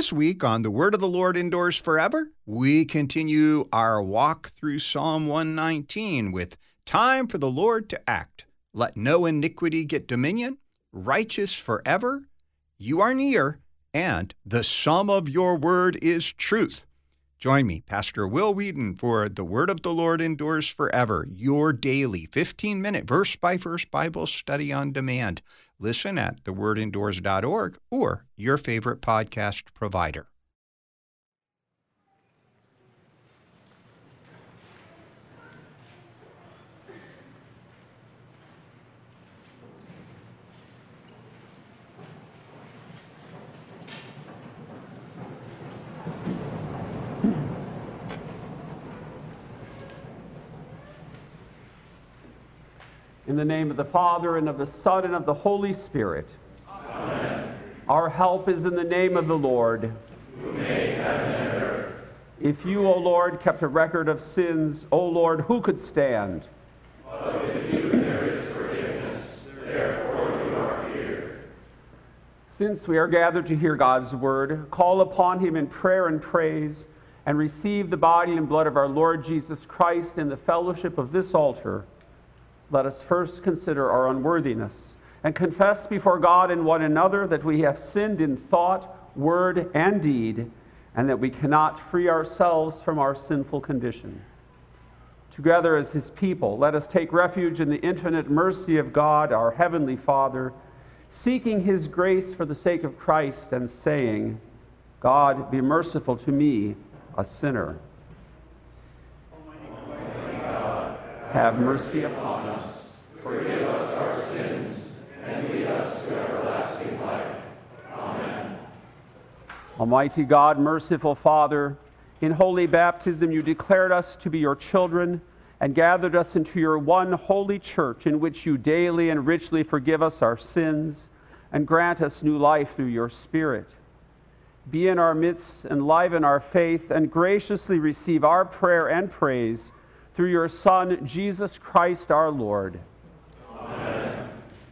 This week on The Word of the Lord Endures Forever, we continue our walk through Psalm 119 with Time for the Lord to Act. Let no iniquity get dominion, righteous forever, you are near, and the sum of your word is truth. Join me, Pastor Will Wheaton, for The Word of the Lord Endures Forever, your daily 15-minute verse-by-verse Bible study on demand. Listen at thewordendures.org or your favorite podcast provider. In the name of the Father, and of the Son, and of the Holy Spirit. Amen. Our help is in the name of the Lord, who made heaven and earth. If you, O Lord, kept a record of sins, O Lord, who could stand? But with you there is forgiveness, therefore you are feared. Since we are gathered to hear God's word, call upon him in prayer and praise, and receive the body and blood of our Lord Jesus Christ in the fellowship of this altar. Let us first consider our unworthiness and confess before God and one another that we have sinned in thought, word, and deed, and that we cannot free ourselves from our sinful condition. Together as his people, let us take refuge in the infinite mercy of God, our heavenly Father, seeking his grace for the sake of Christ and saying, God, be merciful to me, a sinner. Almighty God, have mercy upon us. Forgive us our sins, and lead us to everlasting life. Amen. Almighty God, merciful Father, in holy baptism you declared us to be your children and gathered us into your one holy church, in which you daily and richly forgive us our sins and grant us new life through your Spirit. Be in our midst, enliven our faith, and graciously receive our prayer and praise through your Son, Jesus Christ our Lord. Amen.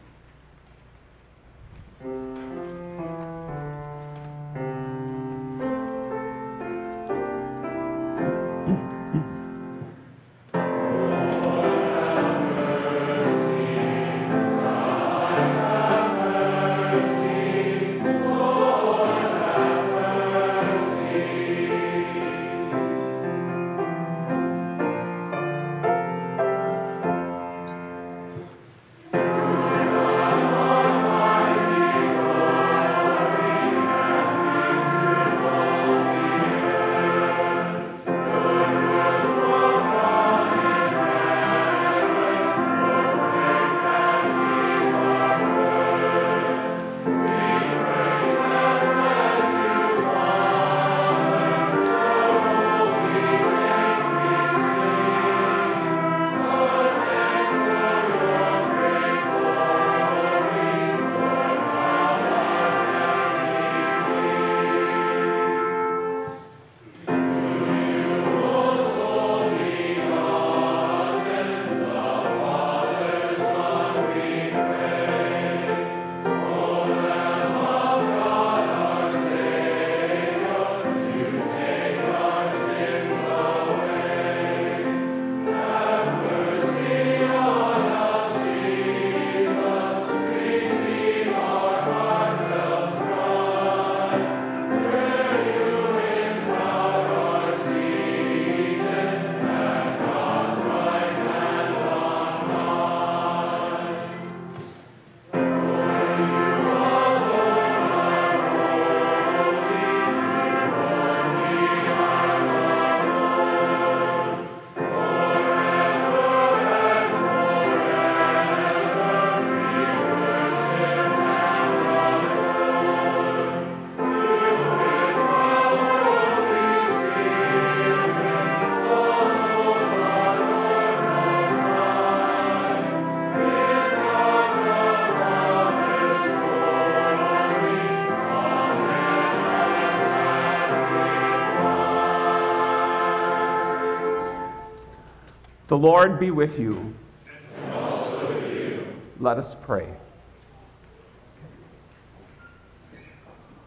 The Lord be with you. And also with you. Let us pray.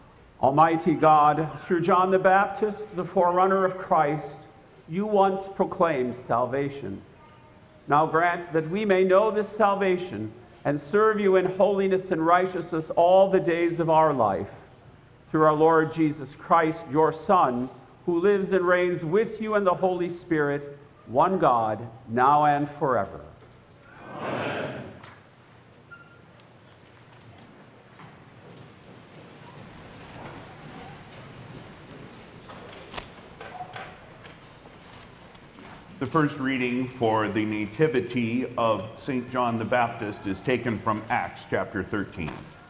Almighty God, through John the Baptist, the forerunner of Christ, you once proclaimed salvation. Now grant that we may know this salvation and serve you in holiness and righteousness all the days of our life. Through our Lord Jesus Christ, your Son, who lives and reigns with you in the Holy Spirit, one God, now and forever. Amen. The first reading for the Nativity of St. John the Baptist is taken from Acts chapter 13.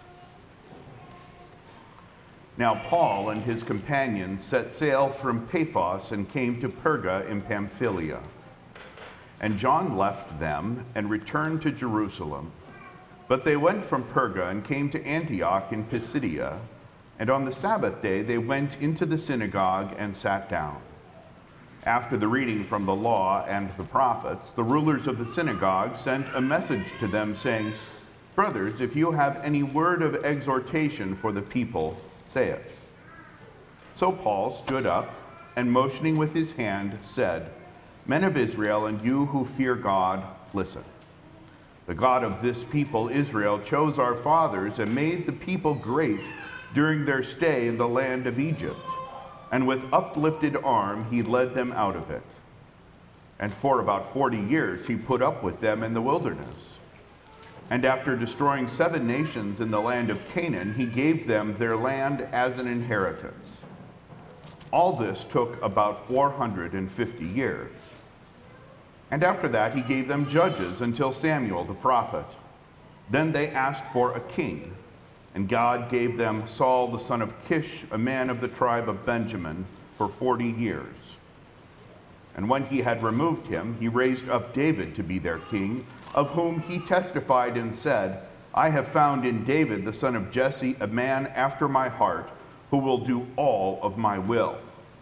Now Paul and his companions set sail from Paphos and came to Perga in Pamphylia. And John left them and returned to Jerusalem. But they went from Perga and came to Antioch in Pisidia. And on the Sabbath day they went into the synagogue and sat down. After the reading from the law and the prophets, the rulers of the synagogue sent a message to them saying, "Brothers, if you have any word of exhortation for the people, say it." So Paul stood up and motioning with his hand said, "Men of Israel, and you who fear God, listen. The God of this people, Israel, chose our fathers and made the people great during their stay in the land of Egypt. And with uplifted arm, he led them out of it. And for about 40 years, he put up with them in the wilderness. And after destroying 7 nations in the land of Canaan, he gave them their land as an inheritance. All this took about 450 years. And after that, he gave them judges until Samuel the prophet. Then they asked for a king. And God gave them Saul the son of Kish, a man of the tribe of Benjamin, for 40 years. And when he had removed him, he raised up David to be their king, of whom he testified and said, I have found in David the son of Jesse a man after my heart, who will do all of my will.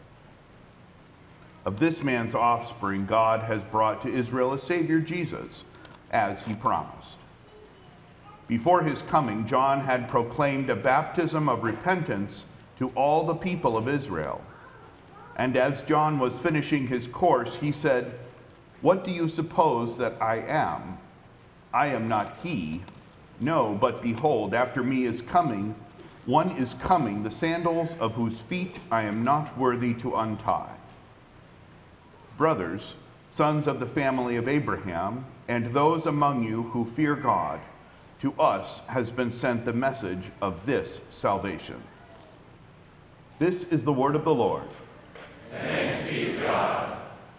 Of this man's offspring, God has brought to Israel a Savior, Jesus, as he promised. Before his coming, John had proclaimed a baptism of repentance to all the people of Israel. And as John was finishing his course, he said, What do you suppose that I am? I am not he. No, but behold, after me is coming, one is coming, the sandals of whose feet I am not worthy to untie. Brothers, sons of the family of Abraham, and those among you who fear God, to us has been sent the message of this salvation. This is the word of the Lord. Thanks be to God.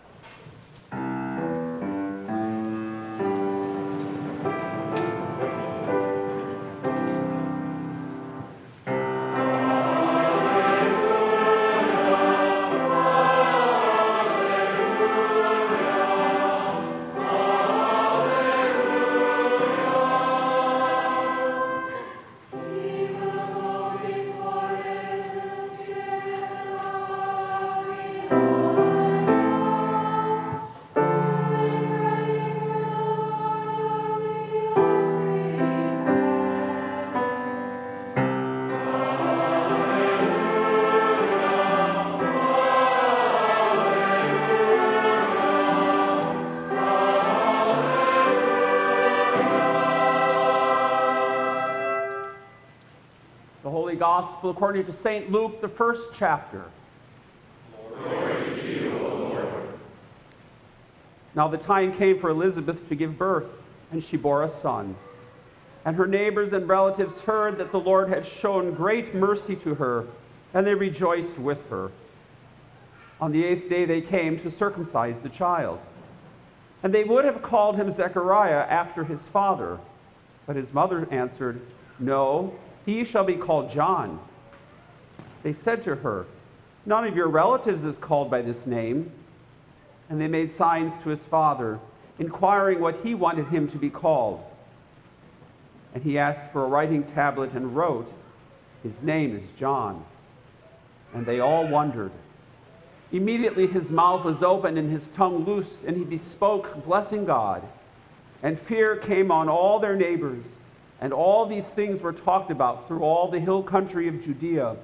Gospel according to St. Luke, the first chapter. Glory to you, O Lord. Now the time came for Elizabeth to give birth, and she bore a son. And her neighbors and relatives heard that the Lord had shown great mercy to her, and they rejoiced with her. On the 8th day they came to circumcise the child. And they would have called him Zechariah after his father. But his mother answered, No, he shall be called John. They said to her, None of your relatives is called by this name. And they made signs to his father, inquiring what he wanted him to be called. And he asked for a writing tablet and wrote, His name is John. And they all wondered. Immediately his mouth was opened and his tongue loosed, and he bespoke, blessing God. And fear came on all their neighbors. And all these things were talked about through all the hill country of Judea.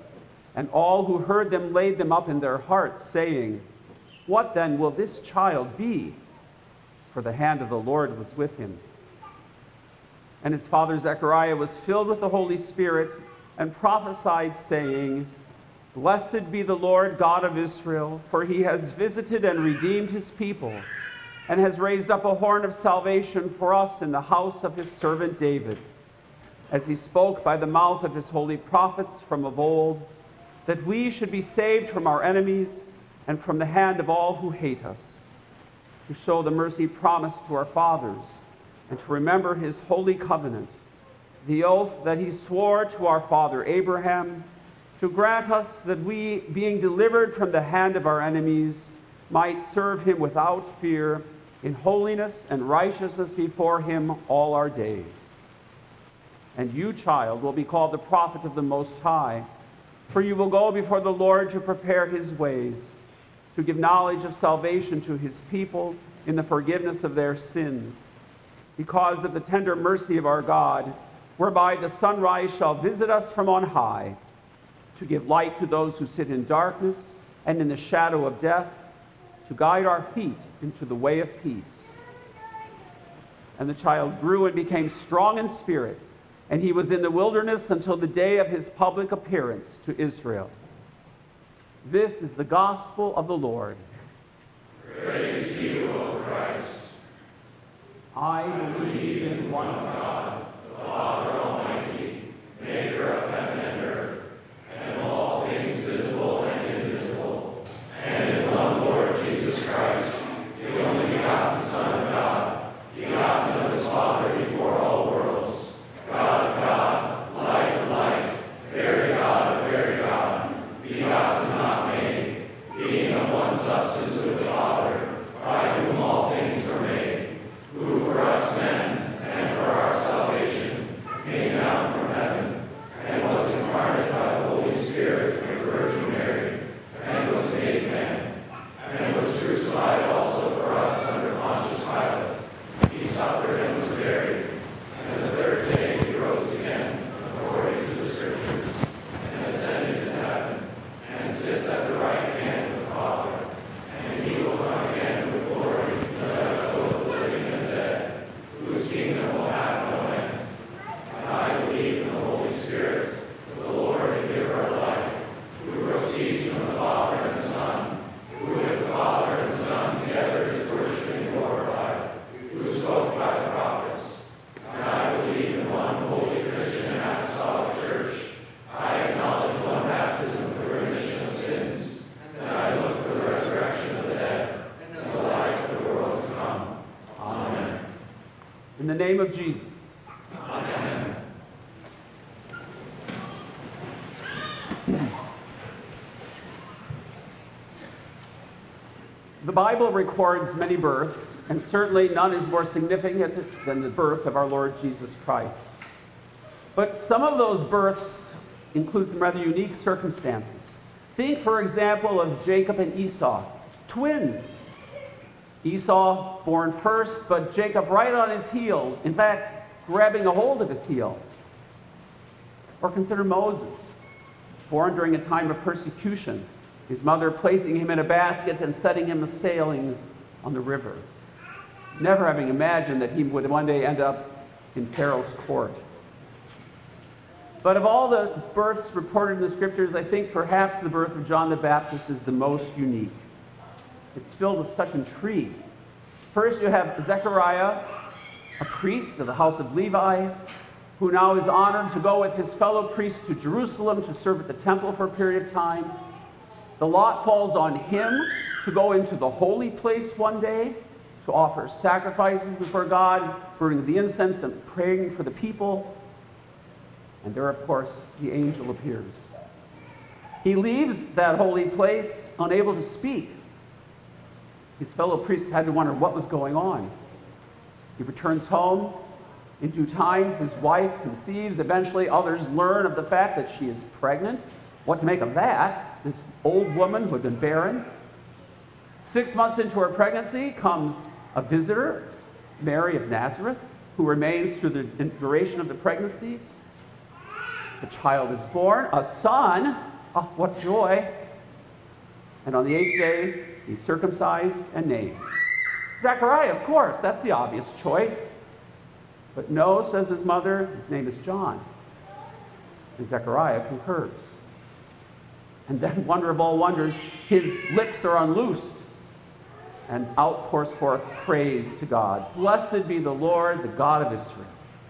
And all who heard them laid them up in their hearts, saying, "What then will this child be?" For the hand of the Lord was with him. And his father Zechariah was filled with the Holy Spirit and prophesied, saying, "Blessed be the Lord God of Israel, for he has visited and redeemed his people, and has raised up a horn of salvation for us in the house of his servant David, as he spoke by the mouth of his holy prophets from of old, that we should be saved from our enemies and from the hand of all who hate us, to show the mercy promised to our fathers, and to remember his holy covenant, the oath that he swore to our father Abraham, to grant us that we, being delivered from the hand of our enemies, might serve him without fear, in holiness and righteousness before him all our days. And you, child, will be called the prophet of the Most High, for you will go before the Lord to prepare his ways, to give knowledge of salvation to his people in the forgiveness of their sins, because of the tender mercy of our God, whereby the sunrise shall visit us from on high, to give light to those who sit in darkness and in the shadow of death, to guide our feet into the way of peace. And the child grew and became strong in spirit, and he was in the wilderness until the day of his public appearance to Israel. This is the gospel of the Lord. Praise to you, O Christ. I believe in one God, the Father Almighty, maker of heaven and earth, and of all things visible and invisible, and in one Lord Jesus Christ, the only begotten Son of God, begotten of his Father before all worlds, God of God, light of light, very God of very God, begotten not made, being of one substance with the Father, by whom all things were made, who for us men and for our salvation came down from heaven, and was incarnate by the Holy Spirit of the Virgin Mary, and was made man, and was crucified also for us under Pontius Pilate. He suffered and was buried, and the third day he rose again, according to the Scriptures, and ascended to heaven, and sits at the right hand of the Father. And he will come again with glory to judge both the living and the dead, whose kingdom will have no end. And I believe in the Holy Spirit, the Lord and giver of life, who proceeds from the Father and the Son, who with the Father and the Son together is worshipped and glorified, who spoke by the prophets. And I believe in one holy Christian and apostolic church. I acknowledge one baptism for the remission of sins, and I look for the resurrection of the dead and the life of the world to come. Amen. in the name of Jesus. Amen. The Bible records many births, and certainly none is more significant than the birth of our Lord Jesus Christ. But some of those births include some rather unique circumstances. Think, for example, of Jacob and Esau, twins. Esau born first, but Jacob right on his heel, in fact, grabbing a hold of his heel. Or consider Moses, born during a time of persecution, his mother placing him in a basket and setting him sailing on the river, never having imagined that he would one day end up in Pharaoh's court. But of all the births reported in the scriptures, I think perhaps the birth of John the Baptist is the most unique. It's filled with such intrigue. First, you have Zechariah, a priest of the house of Levi, who now is honored to go with his fellow priests to Jerusalem to serve at the temple for a period of time. The lot falls on him to go into the holy place one day to offer sacrifices before God, burning the incense and praying for the people. And there, of course, the angel appears. He leaves that holy place unable to speak. His fellow priests had to wonder what was going on. He returns home. In due time, his wife conceives. Eventually, others learn of the fact that she is pregnant. What to make of that? This old woman who had been barren. 6 months into her pregnancy comes a visitor, Mary of Nazareth, who remains through the duration of the pregnancy. The child is born, a son, Oh, what joy! And on the 8th day, he's circumcised and named. Zechariah, of course, that's the obvious choice. But no, says his mother, his name is John. And Zechariah concurs. And then, wonder of all wonders, his lips are unloosed, and out pours forth praise to God. Blessed be the Lord, the God of Israel.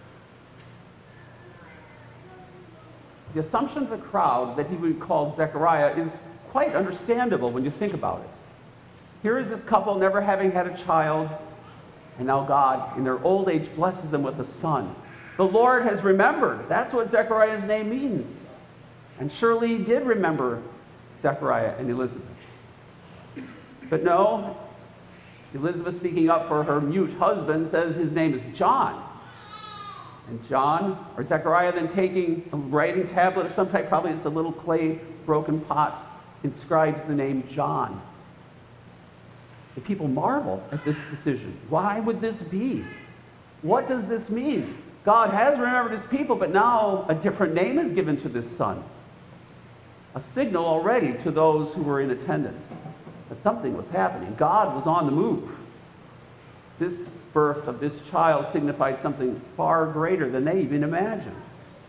The assumption of the crowd that he would be called Zechariah is quite understandable when you think about it. Here is this couple never having had a child, and now God, in their old age, blesses them with a son. The Lord has remembered. That's what Zechariah's name means. And surely he did remember Zechariah and Elizabeth. But no, Elizabeth, speaking up for her mute husband, says his name is John. And Zechariah, then taking a writing tablet of some type, probably just a little clay broken pot, inscribes the name John. The people marvel at this decision. Why would this be? What does this mean? God has remembered his people, but now a different name is given to this son. A signal already to those who were in attendance that something was happening. God was on the move. This birth of this child signified something far greater than they even imagined.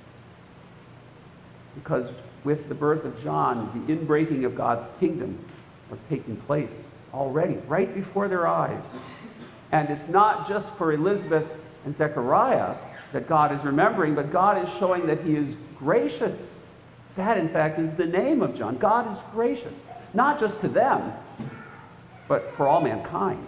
Because with the birth of John, the inbreaking of God's kingdom was taking place already, right before their eyes. And it's not just for Elizabeth and Zechariah that God is remembering, but God is showing that he is gracious. That, in fact, is the name of John. God is gracious, not just to them, but for all mankind.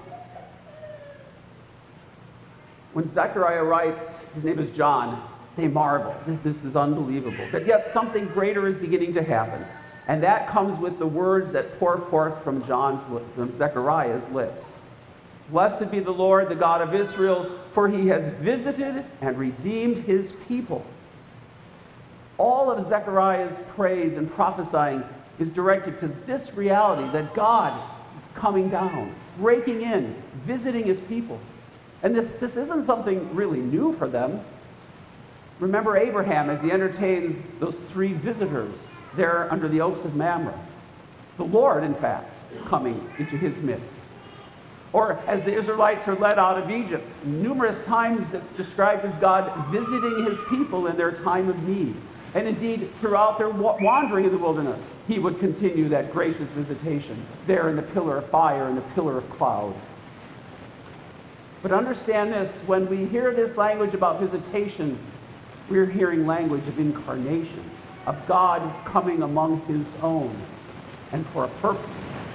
When Zechariah writes, his name is John, they marvel. This is unbelievable. But yet something greater is beginning to happen. And that comes with the words that pour forth from Zechariah's lips. Blessed be the Lord, the God of Israel, for he has visited and redeemed his people. All of Zechariah's praise and prophesying is directed to this reality that God is coming down, breaking in, visiting his people. And this isn't something really new for them. Remember Abraham as he entertains those 3 visitors there under the oaks of Mamre. The Lord, in fact, is coming into his midst. Or as the Israelites are led out of Egypt, numerous times it's described as God visiting his people in their time of need. And indeed, throughout their wandering in the wilderness, he would continue that gracious visitation there in the pillar of fire and the pillar of cloud. But understand this, when we hear this language about visitation, we're hearing language of incarnation, of God coming among his own, and for a purpose.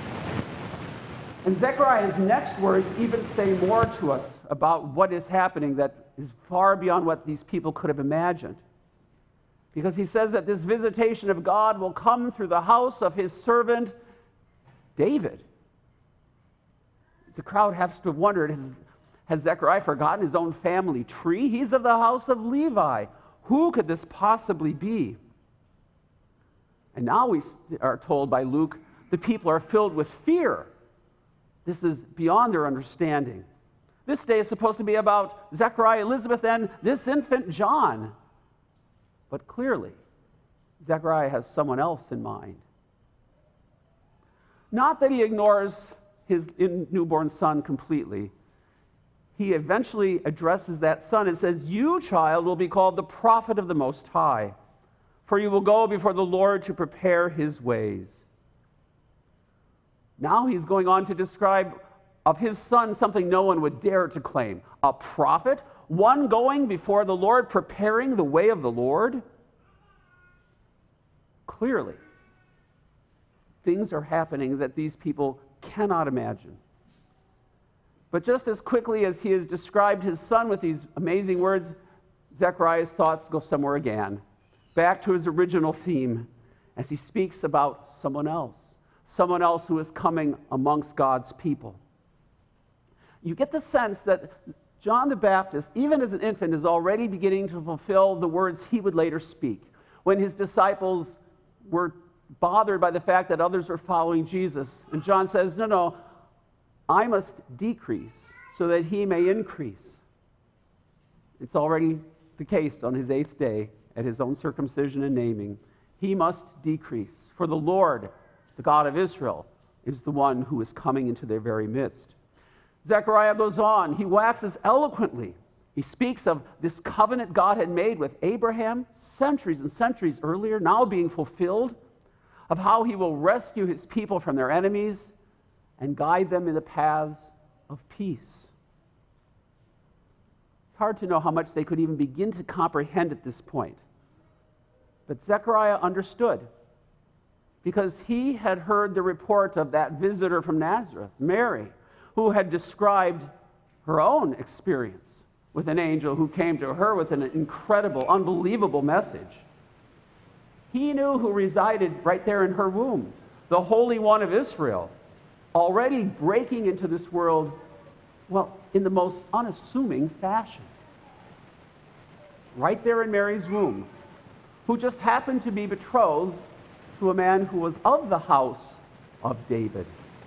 And Zechariah's next words even say more to us about what is happening that is far beyond what these people could have imagined. Because he says that this visitation of God will come through the house of his servant David. The crowd has to have wondered, has Zechariah forgotten his own family tree? He's of the house of Levi. Who could this possibly be? And now we are told by Luke, the people are filled with fear. This is beyond their understanding. This day is supposed to be about Zechariah, Elizabeth, and this infant John. But clearly, Zechariah has someone else in mind. Not that he ignores his newborn son completely. He eventually addresses that son and says, "You, child, will be called the prophet of the Most High, for you will go before the Lord to prepare his ways." Now he's going on to describe of his son something no one would dare to claim. A prophet? One going before the Lord, preparing the way of the Lord? Clearly, things are happening that these people cannot imagine. But just as quickly as he has described his son with these amazing words, Zechariah's thoughts go somewhere again, back to his original theme, as he speaks about someone else who is coming amongst God's people. You get the sense that John the Baptist, even as an infant, is already beginning to fulfill the words he would later speak. When his disciples were bothered by the fact that others were following Jesus, and John says, no, I must decrease so that he may increase. It's already the case on his 8th day at his own circumcision and naming. He must decrease, for the Lord, the God of Israel, is the one who is coming into their very midst. Zechariah goes on. He waxes eloquently. He speaks of this covenant God had made with Abraham centuries and centuries earlier, now being fulfilled, of how he will rescue his people from their enemies and guide them in the paths of peace. It's hard to know how much they could even begin to comprehend at this point. But Zechariah understood, because he had heard the report of that visitor from Nazareth, Mary, who had described her own experience with an angel who came to her with an incredible, unbelievable message. He knew who resided right there in her womb, the Holy One of Israel, already breaking into this world, well, in the most unassuming fashion. Right there in Mary's womb, who just happened to be betrothed to a man who was of the house of David.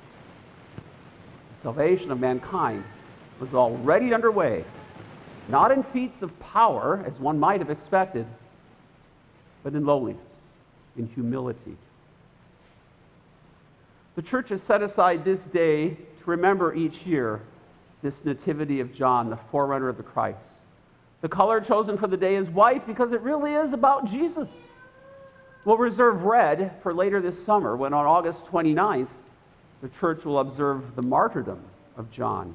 The salvation of mankind was already underway, not in feats of power, as one might have expected, but in lowliness, in humility. The church has set aside this day to remember each year this nativity of John, the forerunner of the Christ. The color chosen for the day is white because it really is about Jesus. We'll reserve red for later this summer when on August 29th, the church will observe the martyrdom of John.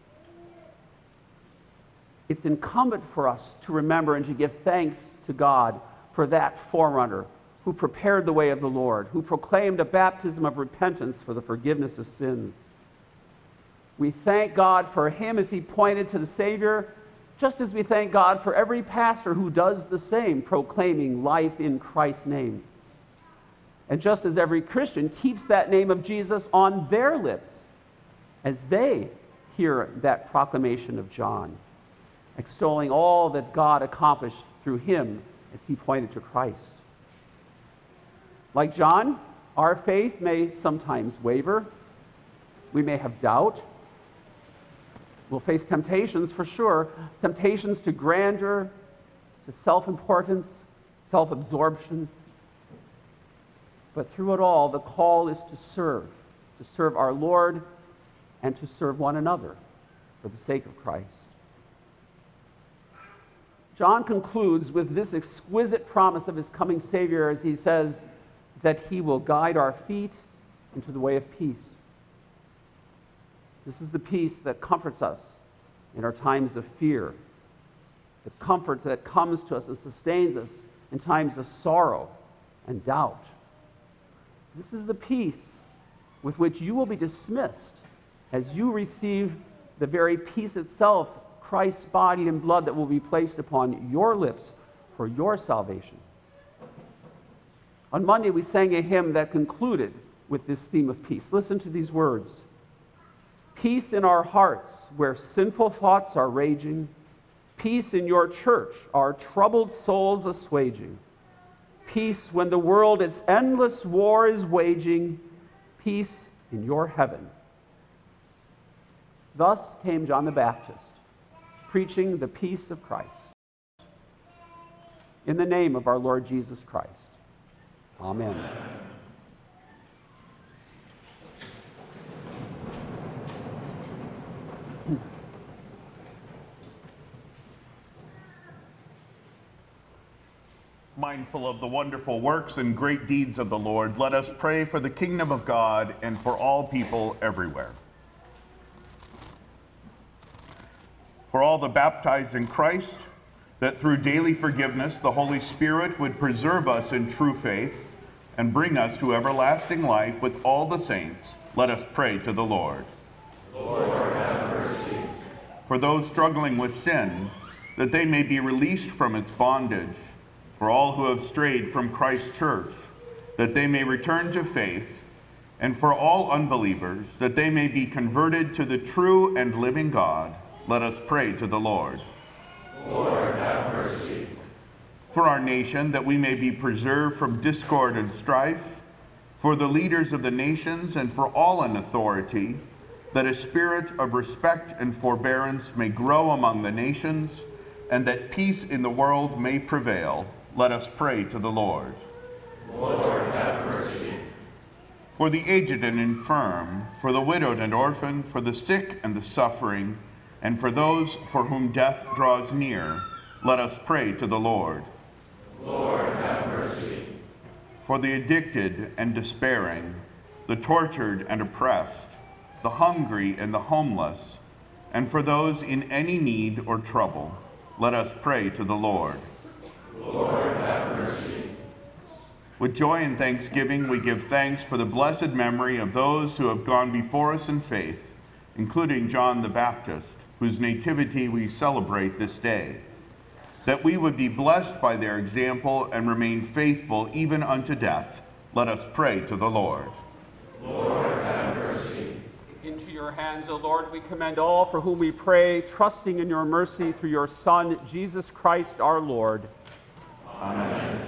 It's incumbent for us to remember and to give thanks to God for that forerunner who prepared the way of the Lord, who proclaimed a baptism of repentance for the forgiveness of sins. We thank God for him as he pointed to the Savior, just as we thank God for every pastor who does the same, proclaiming life in Christ's name. And just as every Christian keeps that name of Jesus on their lips as they hear that proclamation of John, extolling all that God accomplished through him as he pointed to Christ. Like John, our faith may sometimes waver. We may have doubt. We'll face temptations for sure, temptations to grandeur, to self-importance, self-absorption. But through it all, the call is to serve our Lord and to serve one another for the sake of Christ. John concludes with this exquisite promise of his coming Savior as he says that he will guide our feet into the way of peace. This is the peace that comforts us in our times of fear, the comfort that comes to us and sustains us in times of sorrow and doubt. This is the peace with which you will be dismissed as you receive the very peace itself, Christ's body and blood that will be placed upon your lips for your salvation. On Monday, we sang a hymn that concluded with this theme of peace. Listen to these words. Peace in our hearts where sinful thoughts are raging. Peace in your church, our troubled souls assuaging. Peace when the world its endless war is waging. Peace in your heaven. Thus came John the Baptist, preaching the peace of Christ. In the name of our Lord Jesus Christ. Amen. Mindful of the wonderful works and great deeds of the Lord, let us pray for the kingdom of God and for all people everywhere. For all the baptized in Christ, that through daily forgiveness the Holy Spirit would preserve us in true faith and bring us to everlasting life with all the saints, let us pray to the Lord. Lord, have mercy. For those struggling with sin, that they may be released from its bondage. For all who have strayed from Christ's church, that they may return to faith. And for all unbelievers, that they may be converted to the true and living God, let us pray to the Lord. Lord, have mercy. For our nation, that we may be preserved from discord and strife, for the leaders of the nations and for all in authority, that a spirit of respect and forbearance may grow among the nations, and that peace in the world may prevail, let us pray to the Lord. Lord, have mercy. For the aged and infirm, for the widowed and orphan, for the sick and the suffering, and for those for whom death draws near, let us pray to the Lord. Lord, have mercy. For the addicted and despairing, the tortured and oppressed, the hungry and the homeless, and for those in any need or trouble, let us pray to the Lord. Lord, have mercy. With joy and thanksgiving, we give thanks for the blessed memory of those who have gone before us in faith, including John the Baptist, whose nativity we celebrate this day, that we would be blessed by their example and remain faithful even unto death. Let us pray to the Lord. Lord, have mercy. Into your hands, O Lord, we commend all for whom we pray, trusting in your mercy through your Son, Jesus Christ our Lord. Amen.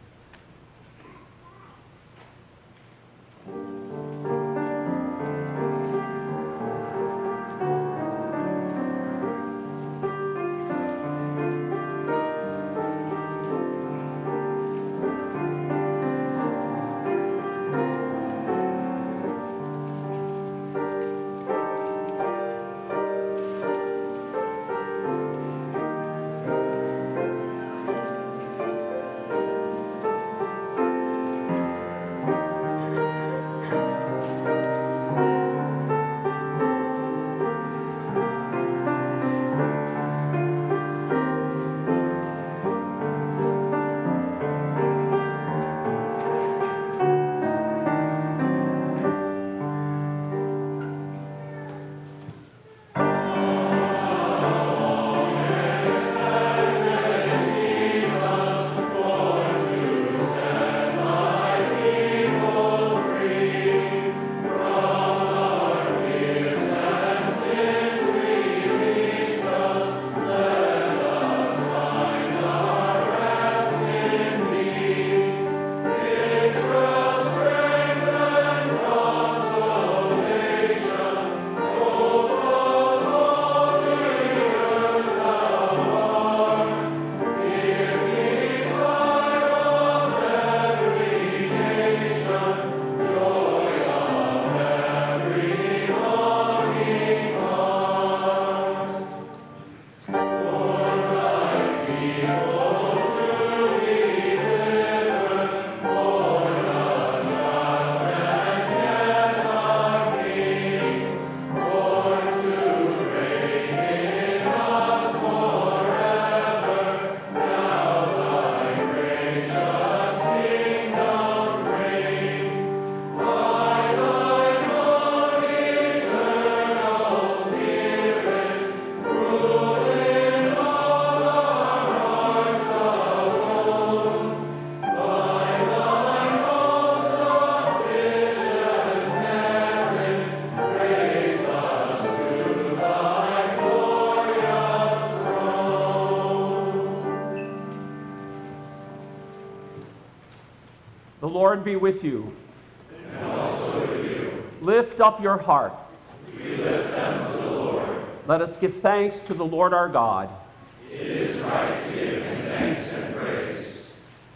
The Lord be with you. And also with you. Lift up your hearts. We lift them to the Lord. Let us give thanks to the Lord our God. It is right to give him thanks and praise.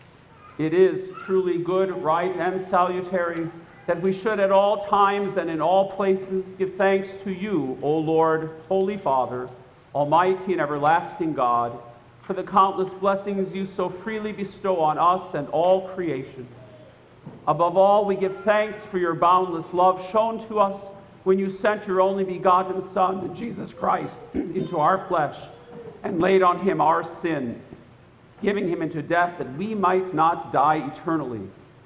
It is truly good, right, and salutary that we should at all times and in all places give thanks to you, O Lord, Holy Father, Almighty and everlasting God, for the countless blessings you so freely bestow on us and all creation. Above all, we give thanks for your boundless love shown to us when you sent your only begotten Son, Jesus Christ, into our flesh and laid on him our sin, giving him into death that we might not die eternally.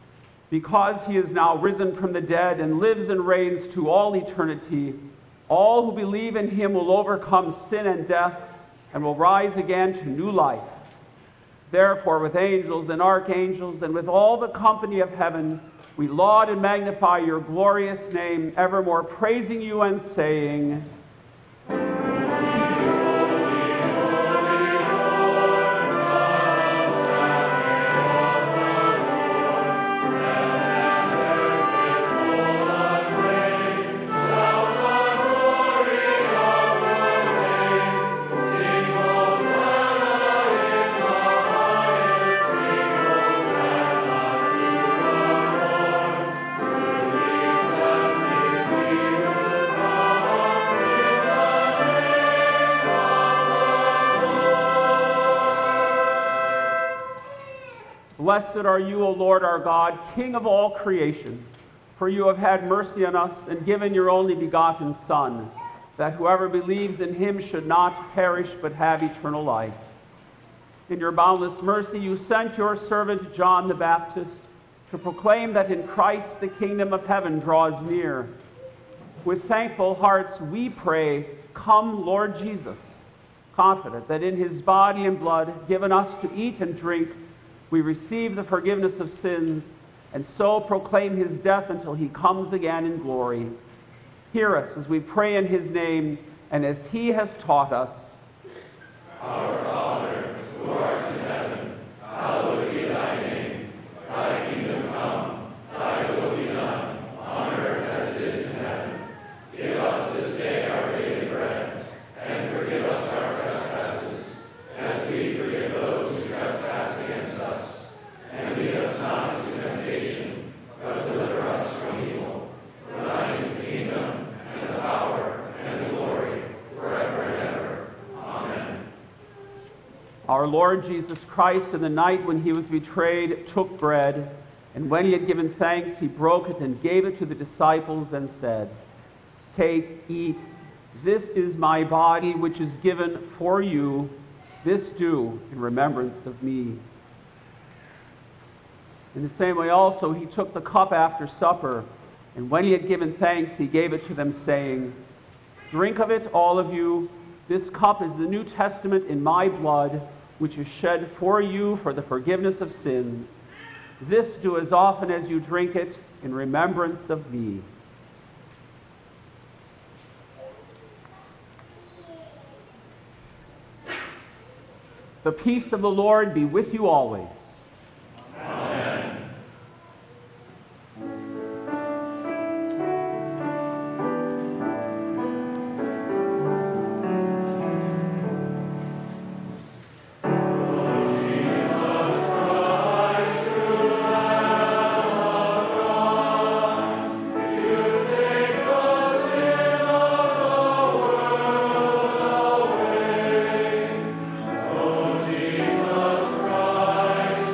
Because he is now risen from the dead and lives and reigns to all eternity, all who believe in him will overcome sin and death and will rise again to new life. Therefore, with angels and archangels and with all the company of heaven, we laud and magnify your glorious name, evermore praising you and saying, Blessed are you, O Lord our God, King of all creation, for you have had mercy on us and given your only begotten Son, that whoever believes in him should not perish but have eternal life. In your boundless mercy, you sent your servant John the Baptist to proclaim that in Christ the kingdom of heaven draws near. With thankful hearts we pray, come, Lord Jesus, confident that in his body and blood given us to eat and drink, we receive the forgiveness of sins, and so proclaim his death until he comes again in glory. Hear us as we pray in his name and as he has taught us. Our Father, who art in heaven, hallowed be thy name. Thy kingdom come, thy will be done, on earth as it is in heaven. Give us this day our daily bread, and forgive us our trespasses, as we forgive those who trespass against us. And lead us not into temptation, but deliver us from evil. For thine is the kingdom, and the power, and the glory, forever and ever. Amen. Our Lord Jesus Christ, in the night when he was betrayed, took bread, and when he had given thanks, he broke it and gave it to the disciples and said, "Take, eat. This is my body, which is given for you. This do in remembrance of me." In the same way also he took the cup after supper, and when he had given thanks, he gave it to them, saying, "Drink of it, all of you. This cup is the New Testament in my blood, which is shed for you for the forgiveness of sins. This do as often as you drink it in remembrance of me." The peace of the Lord be with you always. Amen. Jesus Christ.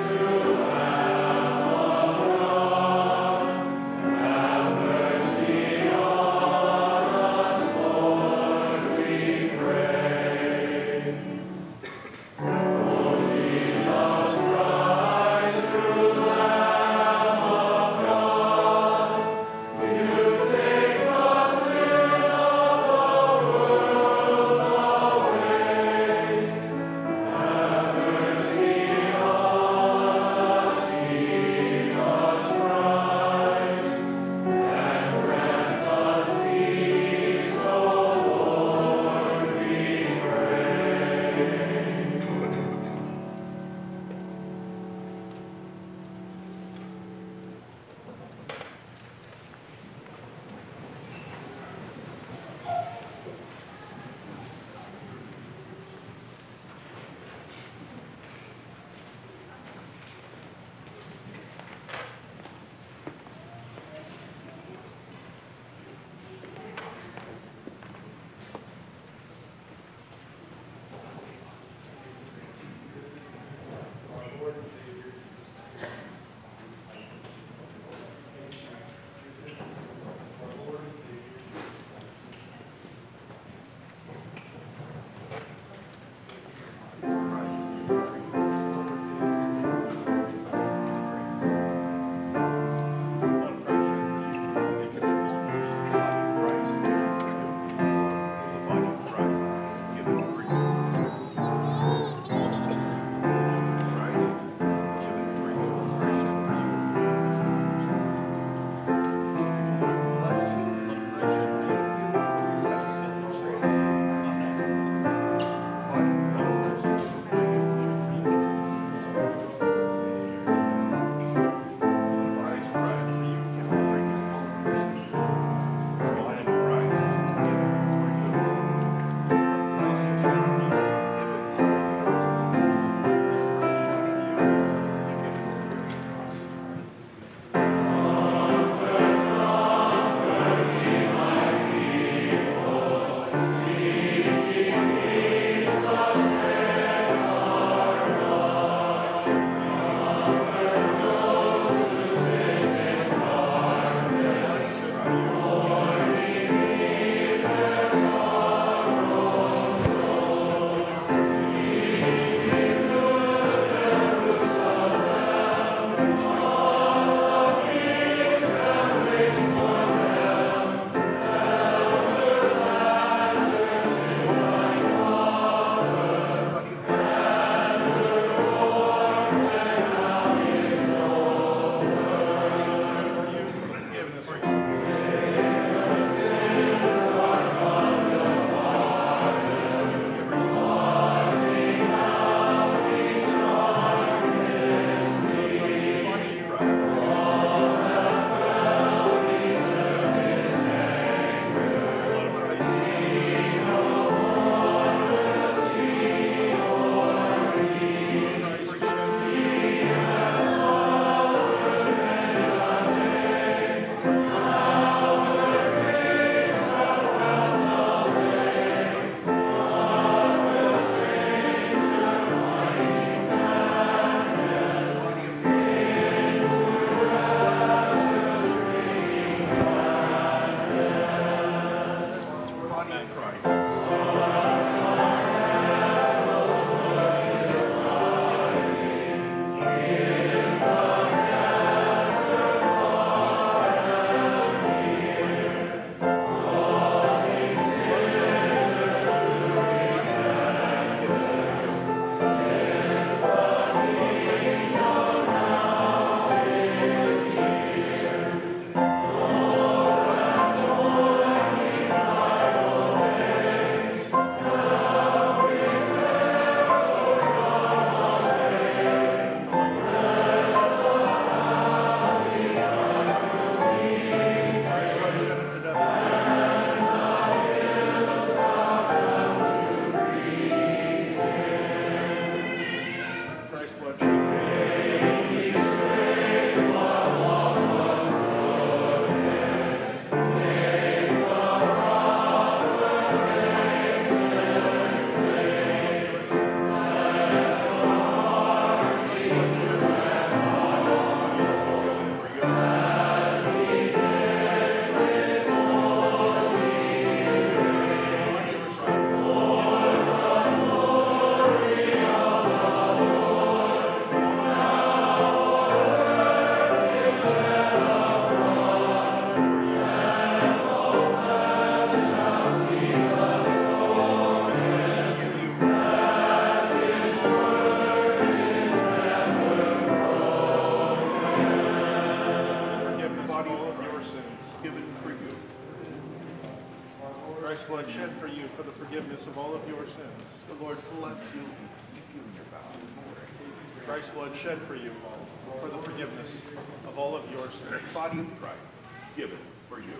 Christ's blood shed for you for the forgiveness of all of your sins. The Lord bless you and keep you in your vow. Christ's blood shed for you for the forgiveness of all of your sins. Body of Christ, given for you.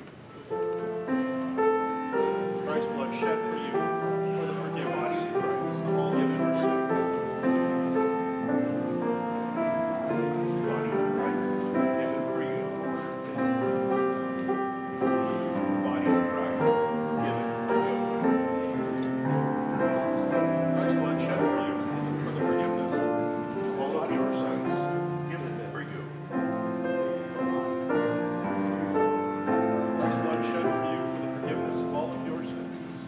Christ's blood shed for you for the forgiveness of all of your sins. Body of Christ, given for you. Body of Christ, given for you. Christ's blood shed for you for the forgiveness of all of your sins. Given for you. Christ's blood shed for you for the forgiveness of all of your sins.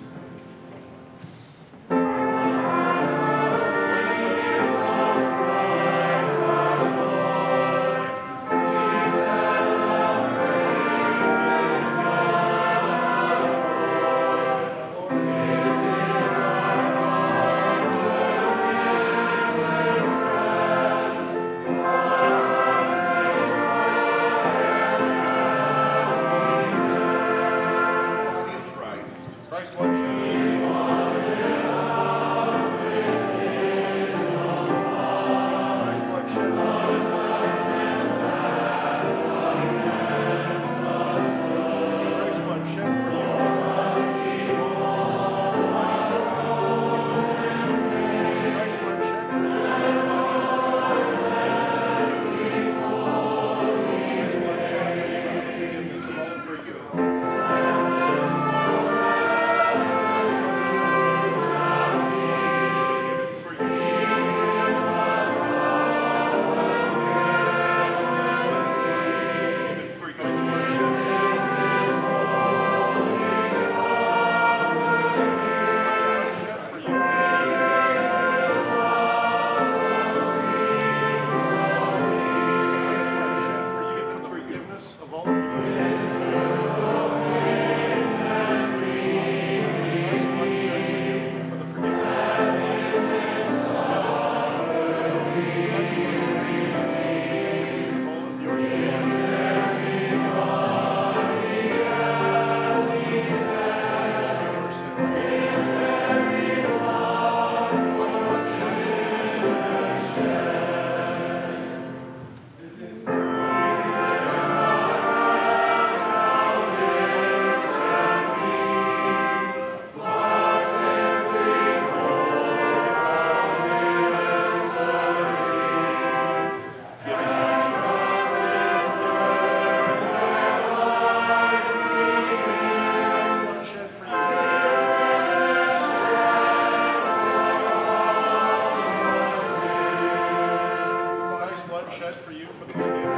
Body of Christ, Christ's blood shed for you. Christ's blood shed for you. Christ's blood shed for you. Christ's blood shed for you. Christ's blood shed for you. Forgiveness of all for you. Shed for you for the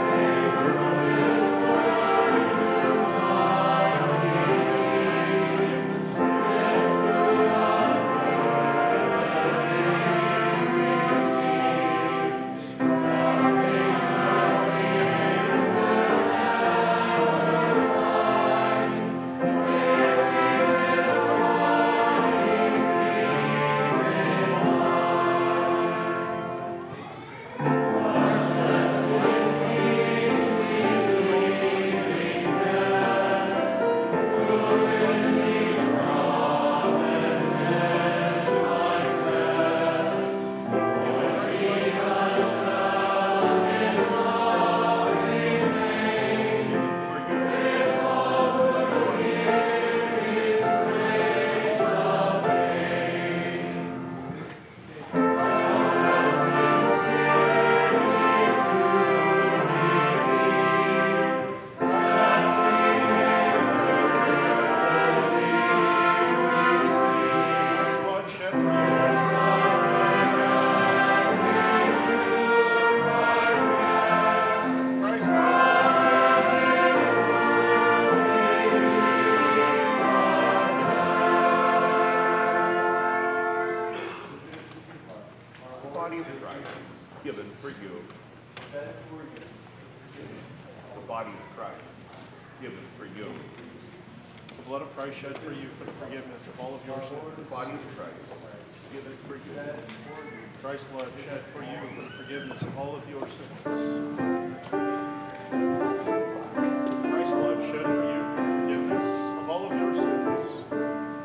body of Christ, given for you. The body of Christ, given for you. The blood of Christ shed for you for the forgiveness of all of your sins. The body of Christ, given for you. Christ's blood shed for you for the forgiveness of all of your sins. Christ's blood shed for you for the forgiveness of all of your sins.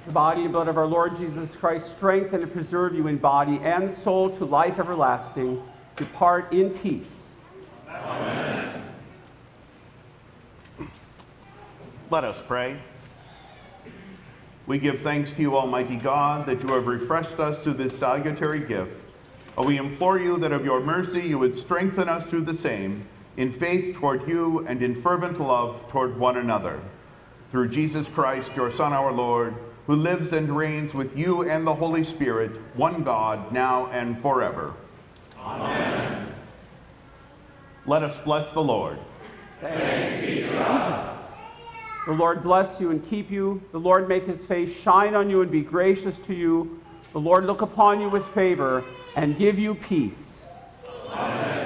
The body and blood of our Lord Jesus Christ strengthen and preserve you in body and soul to life everlasting. Depart in peace. Amen. Let us pray. We give thanks to you, Almighty God, that you have refreshed us through this salutary gift. We implore you that of your mercy you would strengthen us through the same, in faith toward you and in fervent love toward one another. Through Jesus Christ, your Son, our Lord, who lives and reigns with you and the Holy Spirit, one God, now and forever. Amen. Let us bless the Lord. Thanks be to God. The Lord bless you and keep you. The Lord make his face shine on you and be gracious to you. The Lord look upon you with favor and give you peace. Amen.